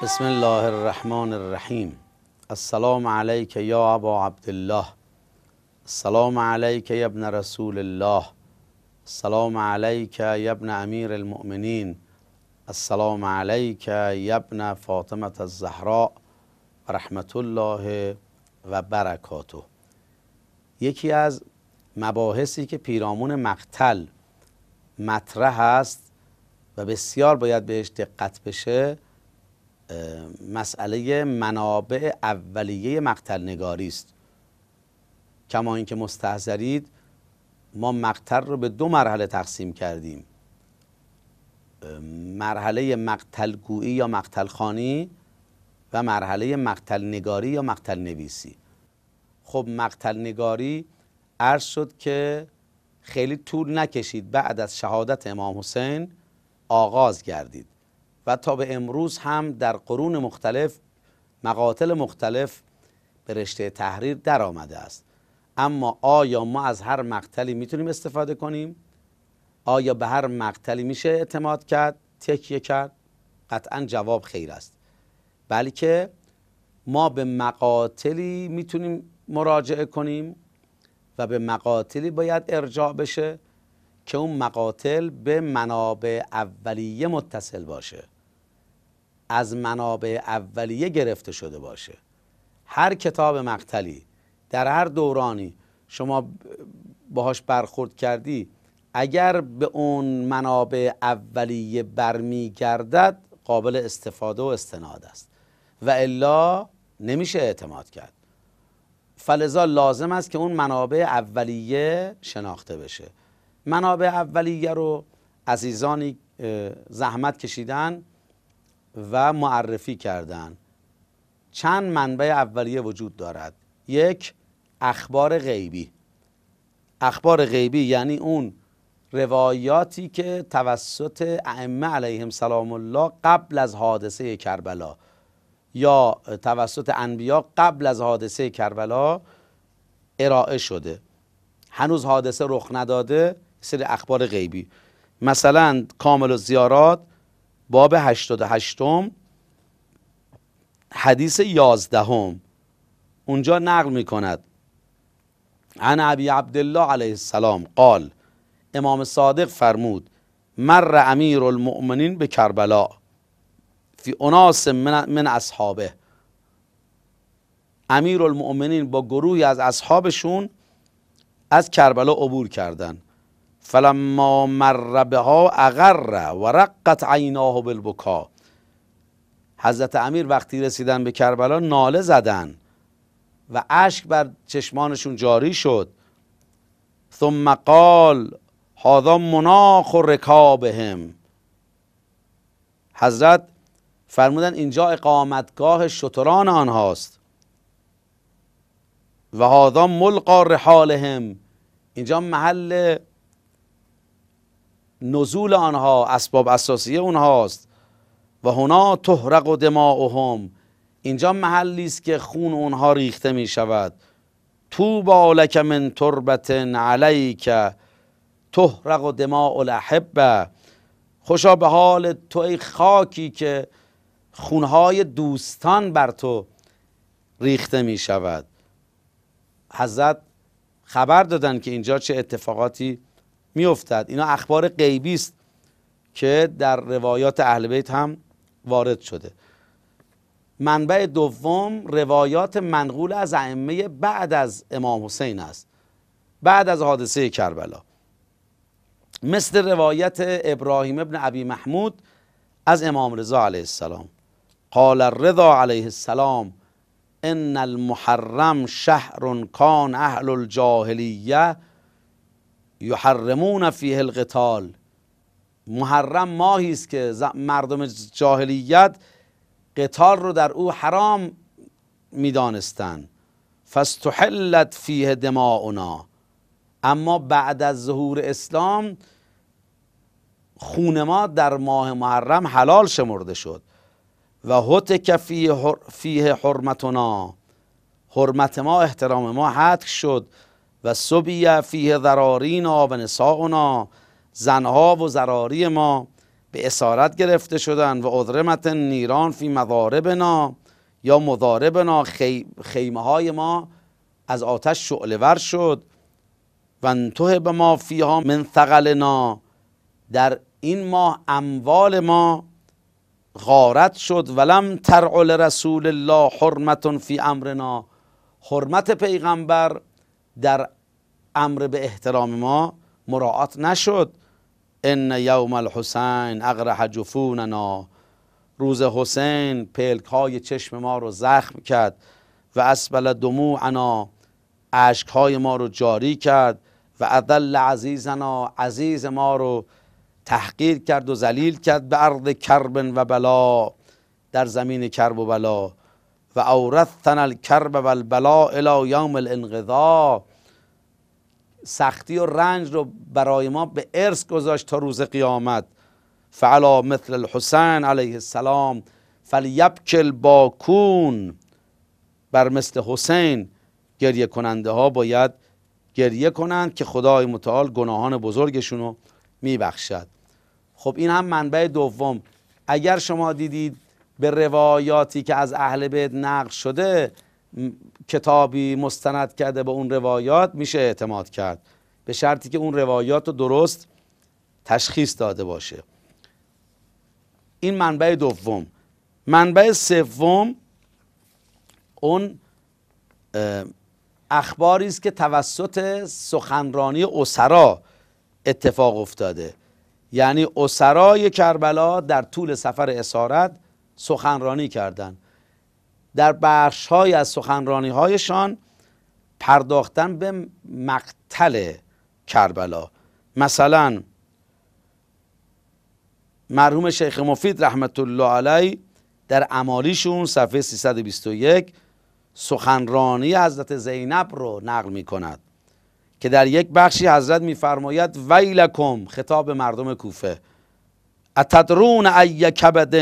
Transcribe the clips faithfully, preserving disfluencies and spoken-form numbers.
بسم الله الرحمن الرحیم. السلام علیک یا ابا عبدالله، السلام علیک یا ابن رسول الله، السلام علیک یا ابن امیر المؤمنین، السلام علیک یا ابن فاطمة الزهراء و رحمت الله و برکاته. یکی از مباحثی که پیرامون مقتل مطرح است و بسیار باید بهش دقت بشه مسئله منابع اولیه مقتل نگاری است. کما اینکه مستحضرید ما مقتل رو به دو مرحله تقسیم کردیم، مرحله مقتل گویی یا مقتل خوانی و مرحله مقتل نگاری یا مقتل نویسی. خب مقتل نگاری عرض شد که خیلی طول نکشید، بعد از شهادت امام حسین آغاز گردید و تا به امروز هم در قرون مختلف مقاتل مختلف به رشته تحریر در آمده است. اما آیا ما از هر مقتلی میتونیم استفاده کنیم؟ آیا به هر مقتلی میشه اعتماد کرد، تکیه کرد؟ قطعا جواب خیر است، بلکه ما به مقاتلی میتونیم مراجعه کنیم و به مقاتلی باید ارجاع بشه که اون مقاتل به منابع اولیه متصل باشه، از منابع اولیه گرفته شده باشه. هر کتاب مقتلی در هر دورانی شما باهاش برخورد کردی، اگر به اون منابع اولیه برمیگردد قابل استفاده و استناد است و الا نمیشه اعتماد کرد. فلذا لازم است که اون منابع اولیه شناخته بشه. منابع اولیه رو عزیزانی زحمت کشیدن و معرفی کردن. چند منبع اولیه وجود دارد. یک، اخبار غیبی. اخبار غیبی یعنی اون روایاتی که توسط ائمه علیهم سلام الله قبل از حادثه کربلا یا توسط انبیا قبل از حادثه کربلا ارائه شده، هنوز حادثه رخ نداده، سری اخبار غیبی. مثلا کامل الزیارات باب هشتاد و هشتم حدیث یازدهم اونجا نقل می کند عن ابی عبدالله علیه السلام قال، امام صادق فرمود مر امیر المؤمنین به کربلا فی اناس من, من اصحابه. امیر المؤمنین با گروهی از اصحابشون از کربلا عبور کردند. فلما مر بها اغر و رقت عیناه بالبکا. حضرت امیر وقتی رسیدن به کربلا ناله زدن و اشک بر چشمانشون جاری شد. ثم قال هذا مناخ رکابهم. حضرت فرمودن اینجا اقامتگاه شتران آنهاست. و هذا ملقا رحالهم، اینجا محل نزول آنها، اسباب اساسیه اونهاست. و هنا تحرق دماؤهم، اینجا محلی است که خون اونها ریخته می شود. طوبی لک من تربة علیک تحرق دماء الاحبه. خوشا به حال تو ای خاکی که خونهای دوستان بر تو ریخته می شود. حضرت خبر دادن که اینجا چه اتفاقاتی می افتد. اینا اخبار غیبی است که در روایات اهل بیت هم وارد شده. منبع دوم روایات منقول از ائمه بعد از امام حسین است، بعد از حادثه کربلا، مثل روایت ابراهیم ابن ابی محمود از امام رضا علیه السلام. قال الرضا علیه السلام ان المحرم شهر کان اهل الجاهلیه یحرمون فیه القتال. محرم ماهی است که مردم جاهلیت قتال رو در او حرام میدانستند. فاستحلت فیه دماؤنا، اما بعد از ظهور اسلام خون ما در ماه محرم حلال شمرده شد. و هتک فیه فیه حرمتنا، حرمت ما، احترام ما هتک شد. و سبی فیه ذرارینا و نساؤنا، زنها و ذراری ما به اسارت گرفته شدن. و اضرمت نیران فی مضاربنا یا مضاربنا، خی... خیمه های ما از آتش شعله ور شد. و انتهب به ما فیها من ثقلنا، در این ماه اموال ما غارت شد. ولم ترع لرسول الله حرمت فی امرنا، حرمت پیغمبر در امر به احترام ما مراعات نشد. ان یوم الحسین اقرح جفوننا، روز حسین پلک های چشم ما رو زخم کرد. و اسبل دموعنا، اشک های ما رو جاری کرد. و اذل عزیزنا، عزیز ما رو تحقیر کرد و ذلیل کرد. به ارض کرب و بلا، در زمین کرب و بلا. و اورثنا الکرب و البلا الی یوم الانقضاء، سختی و رنج رو برای ما به ارث گذاشت تا روز قیامت. فعلا مثل الحسین علیه السلام فلیبکی الباکون، بر مثل حسین گریه کننده ها باید گریه کنند که خدای متعال گناهان بزرگشون رو میبخشد. خب این هم منبع دوم. اگر شما دیدید به روایاتی که از اهل بیت نقل شده کتابی مستند کرده به اون روایات، میشه اعتماد کرد، به شرطی که اون روایات رو درست تشخیص داده باشه. این منبع دوم. منبع سوم اون اخباری است که توسط سخنرانی اسرا اتفاق افتاده. یعنی اسرای کربلا در طول سفر اسارت سخنرانی کردند. در بخش‌های از سخنرانی هایشان پرداختن به مقتل کربلا. مثلا مرحوم شیخ مفید رحمت الله علیه در اعمالیشون صفحه سیصد و بیست و یک سخنرانی حضرت زینب رو نقل می کند که در یک بخشی حضرت میفرماید ویلکم، خطاب مردم کوفه، اتدرون ای کبد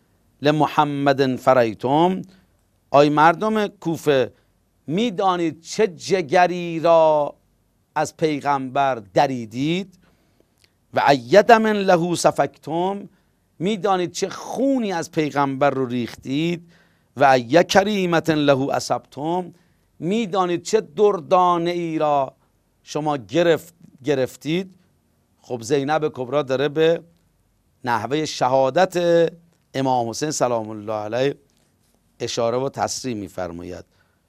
لمحمد فریتم، آی مردم کوفه میدانید چه جگری را از پیغمبر دریدید؟ و ای دم له سفکتم، میدانید چه خونی از پیغمبر رو ریختید؟ و ای کریمت له اصبتم، میدانید چه دردانه ای را شما گرفت گرفتید؟ خب زینب کبرا داره به نحوه شهادت امام حسین سلام الله علیه اشاره و تصریح میفرماید.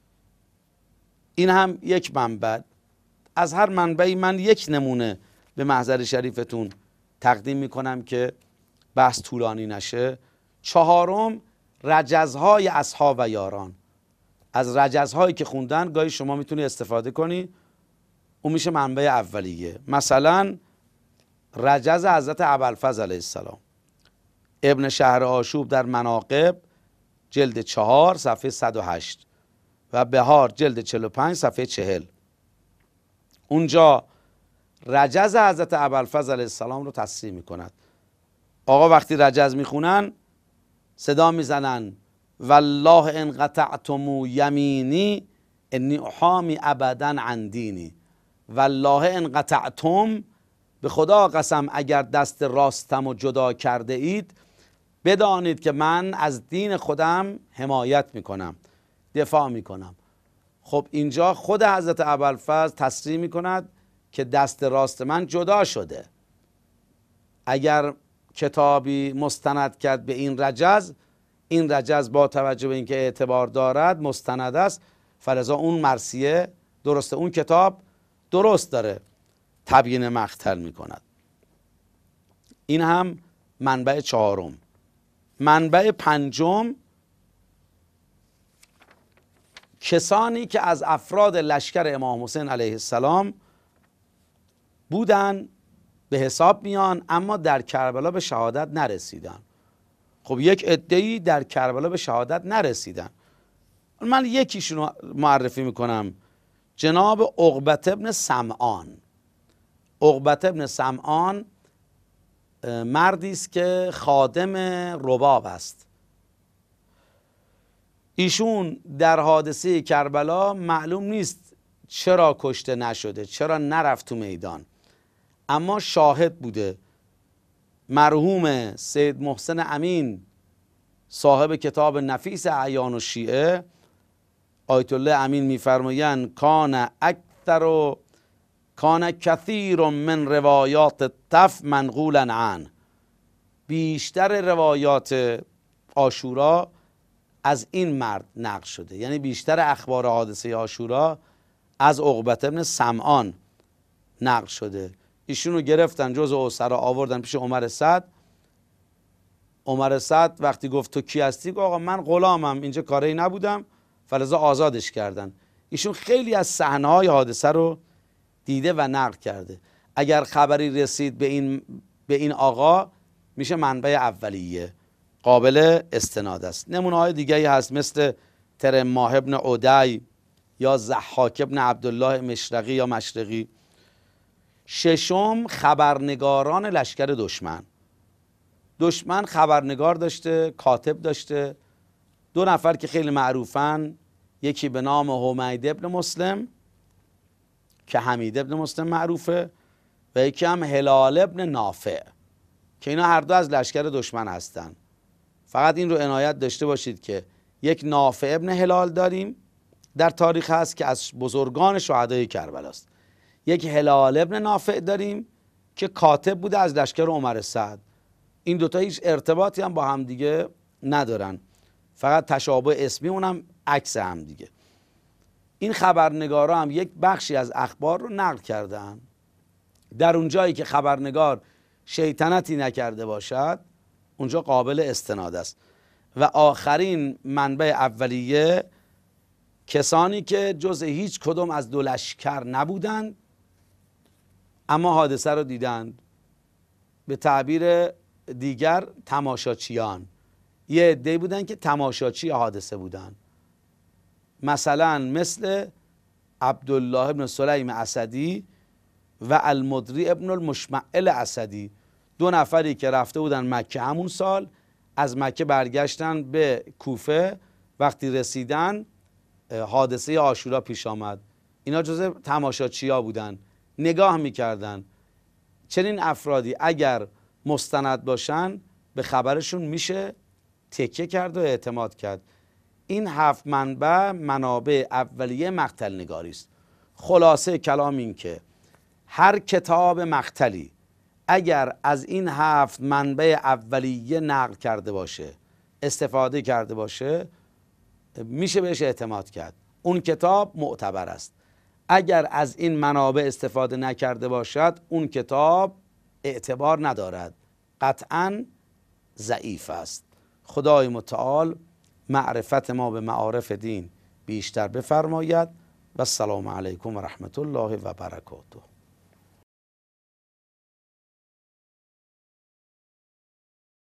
این هم یک منبع. از هر منبعی من یک نمونه به محضر شریفتون تقدیم میکنم که بحث طولانی نشه. چهارم، رجزهای اصحاب و یاران. از رجزهایی که خوندن گاهی شما میتونی استفاده کنی، اون میشه منبع اولیه. مثلا رجز حضرت ابوالفضل علیه السلام، ابن شهر آشوب در مناقب جلد چهار صفحه صد و هشت و بهار جلد چهل و پنج صفحه چهل. اونجا رجز حضرت ابوالفضل علیه السلام رو تصریح میکند. آقا وقتی رجز میخونن صدا میزنن والله ان قطعتم یمینی انی احامی ابدا عن دینی. والله ان قطعتم، به خدا قسم اگر دست راستم و جدا کرده اید بدانید که من از دین خودم حمایت میکنم، دفاع میکنم. خب اینجا خود حضرت ابوالفضل تصریح میکند که دست راست من جدا شده. اگر کتابی مستند کرد به این رجز، این رجز با توجه به اینکه اعتبار دارد مستند است، فلذا اون مرثیه درسته، اون کتاب درست داره تبیین مقتل میکند. این هم منبع چهارم. منبع پنجم، کسانی که از افراد لشکر امام حسین علیه السلام بودن به حساب میان اما در کربلا به شهادت نرسیدن. خب یک عده‌ای در کربلا به شهادت نرسیدن. من یکیشون رو معرفی میکنم، جناب عقبة ابن سمعان. عقبة ابن سمعان مردی است که خادم رباب است. ایشون در حادثه کربلا معلوم نیست چرا کشته نشده، چرا نرفت تو میدان، اما شاهد بوده مرحوم سید محسن امین صاحب کتاب نفیس اعیان و شیعه، آیت الله امین میفرمایند کان اکثر و کان کثیر من روایات الطف منقولا عنه، بیشتر روایات عاشورا از این مرد نقل شده، یعنی بیشتر اخبار حادثه عاشورا از عقبة بن سمعان نقل شده. ایشون رو گرفتن جز اسرا آوردن پیش عمر سعد. عمر سعد وقتی گفت تو کی هستی؟ گفت آقا من غلامم، اینجا کاری نبودم، فلذا آزادش کردن. ایشون خیلی از صحنه‌های حادثه رو دیده و نقل کرده. اگر خبری رسید به این به این آقا میشه منبع اولیه، قابل استناد است. نمونه های دیگری هست مثل ترماح ابن عدی یا ضحاک ابن عبدالله مشرقی یا مشرقی. ششم، خبرنگاران لشکر دشمن. دشمن خبرنگار داشته، کاتب داشته. دو نفر که خیلی معروفن، یکی به نام حمید ابن مسلم که حمید ابن مسلم معروفه و یکی هم هلال ابن نافع که اینا هر دو از لشکر دشمن هستن. فقط این رو عنایت داشته باشید که یک نافع ابن هلال داریم در تاریخ هست که از بزرگان شهدای کربلا است. یک هلال ابن نافع داریم که کاتب بوده از لشکر عمر سعد. این دوتا هیچ ارتباطی هم با هم دیگه ندارن، فقط تشابه اسمی، اونم عکس هم دیگه. این خبرنگارا هم یک بخشی از اخبار رو نقل کردن. در اون جایی که خبرنگار شیطنتی نکرده باشد اونجا قابل استناد است. و آخرین منبع اولیه کسانی که جز هیچ کدوم از دو لشکر نبودند اما حادثه رو دیدند، به تعبیر دیگر تماشاچیان. یه عده‌ای بودن که تماشاچی حادثه بودن، مثلا مثل عبدالله ابن سلیم اسدی و المدری ابن المشمعل اسدی، دو نفری که رفته بودن مکه همون سال، از مکه برگشتن به کوفه، وقتی رسیدن حادثه عاشورا پیش آمد. اینا جزء تماشاچیا بودن، نگاه میکردن. چنین افرادی اگر مستند باشن به خبرشون میشه تکیه کرد و اعتماد کرد. این هفت منبع منابع اولیه مقتل نگاری است. خلاصه کلام این که هر کتاب مقتلی اگر از این هفت منبع اولیه نقل کرده باشه، استفاده کرده باشه، میشه بهش اعتماد کرد، اون کتاب معتبر است. اگر از این منابع استفاده نکرده باشد اون کتاب اعتبار ندارد، قطعاً ضعیف است. خدای متعال معرفت ما به معارف دین بیشتر بفرماید و السلام علیکم و رحمت الله و برکاته.